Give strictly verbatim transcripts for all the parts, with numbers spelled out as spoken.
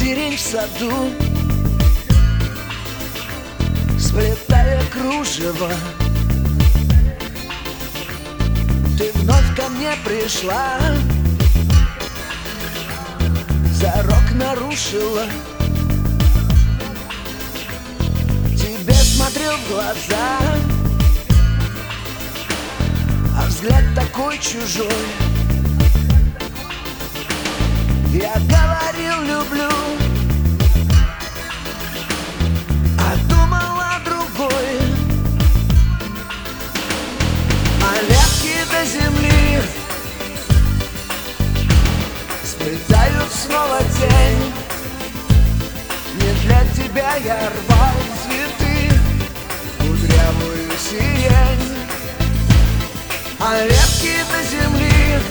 сирень в саду, сплетая кружево. Ты вновь ко мне пришла, зарок нарушила. Тебе смотрел в глаза, а взгляд такой чужой. Я говорил люблю, а думал о другой. А ветки до земли сплетают снова тень. Не для тебя я рвал цветы, кудрявую сирень. А ветки до земли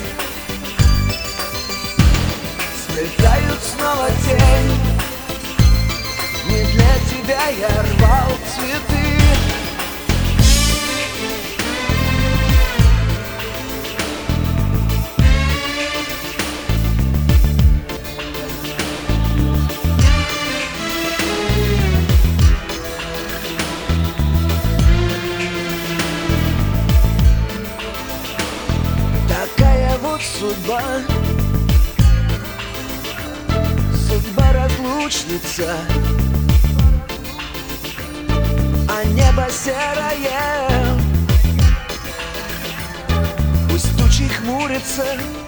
сплетают снова тень. Не для тебя я рвал цветы. Такая вот судьба, судьба разлучница, а небо серое, пусть тучи хмурятся.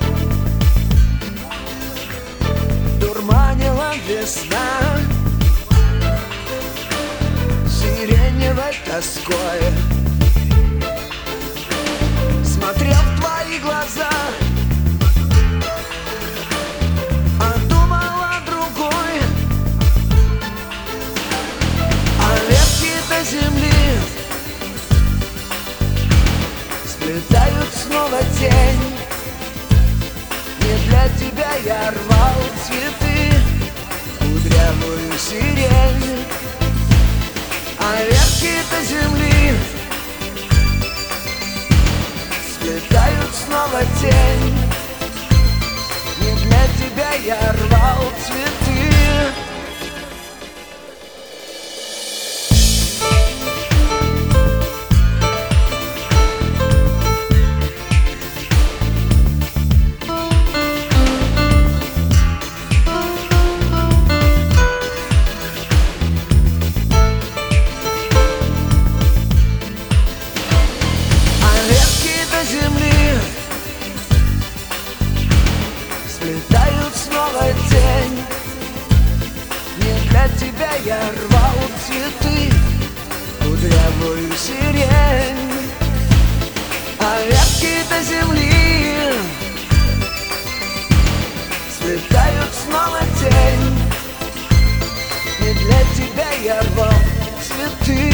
Дурманила весна сиреневой тоской. Смотрел в твои глаза, а думал о другой. А ветки до земли сплетают снова тень. Не для тебя я рвал цветы, кудрявую сирень. А ветки до земли сплетают снова тень. Не для тебя я рвал цветы. Сплетают снова тень. Не для тебя я рвал цветы, кудрявую сирень. А ветки до земли сплетают снова тень. Не для тебя я рвал цветы.